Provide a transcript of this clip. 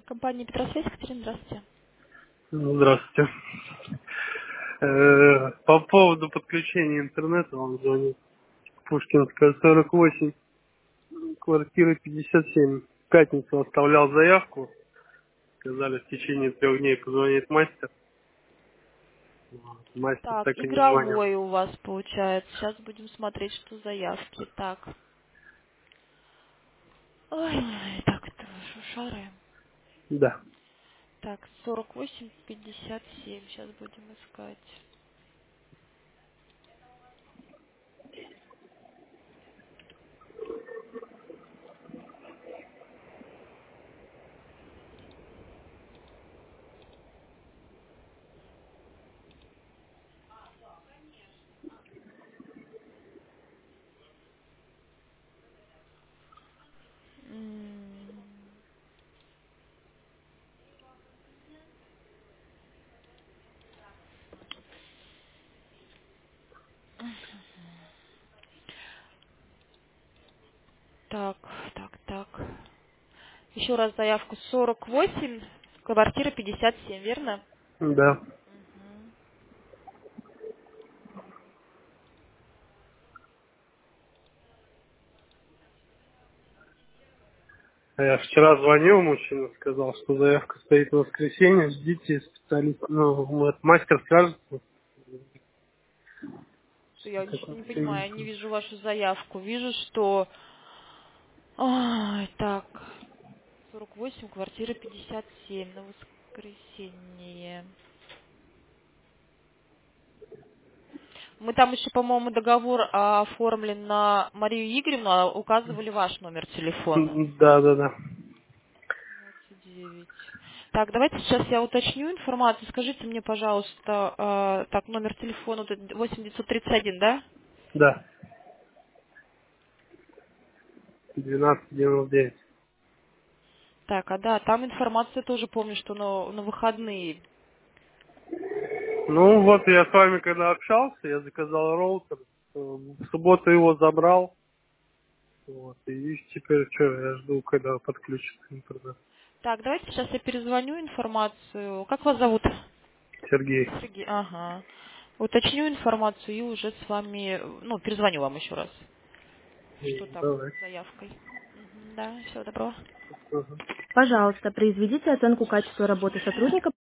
Компания Петросвязь, Екатерина, здравствуйте. Здравствуйте. По поводу подключения интернета вам звонит. Пушкинская, 48, квартира 57. В пятницу оставлял заявку. Сказали, в течение 3 дней позвонит мастер. Вот. Мастер Так, так и не звонил. игровой у вас получается. Сейчас будем смотреть, что заявки. Так. Ой, так, это шушары. Да. Так, 48-57. Сейчас будем искать. М, Так, так. Еще раз заявку 48, квартира 57, верно? Да. Мгм. А я вчера звонил, мужчина сказал, что заявка стоит в воскресенье, ждите специалиста. Ну, вот мастер скажет, Я как ничего он не всегда. понимаю, я не вижу вашу заявку. Вижу, что... Ой, так, 48, квартира 57 на воскресенье. Мы там еще, по-моему, договор оформлен на Марию Игоревну, а указывали ваш номер телефона. Да. 29. Так, давайте сейчас я уточню информацию. Скажите мне, пожалуйста, так, номер телефона вот этот 8931, да? Да. 12,99. Так, да, там информация тоже помню, что на выходные. Ну вот я с вами когда общался, я заказал роутер, в субботу его забрал, вот, и теперь что, я жду, когда подключится интернет. Так, давайте сейчас я перезвоню информацию. Как вас зовут? Сергей. Сергей. Ага. Уточню информацию и уже с вами, ну, перезвоню вам еще раз. Что там Давай. с заявкой? Мгм, да, всего доброго. Ага. Пожалуйста, произведите оценку качества работы сотрудника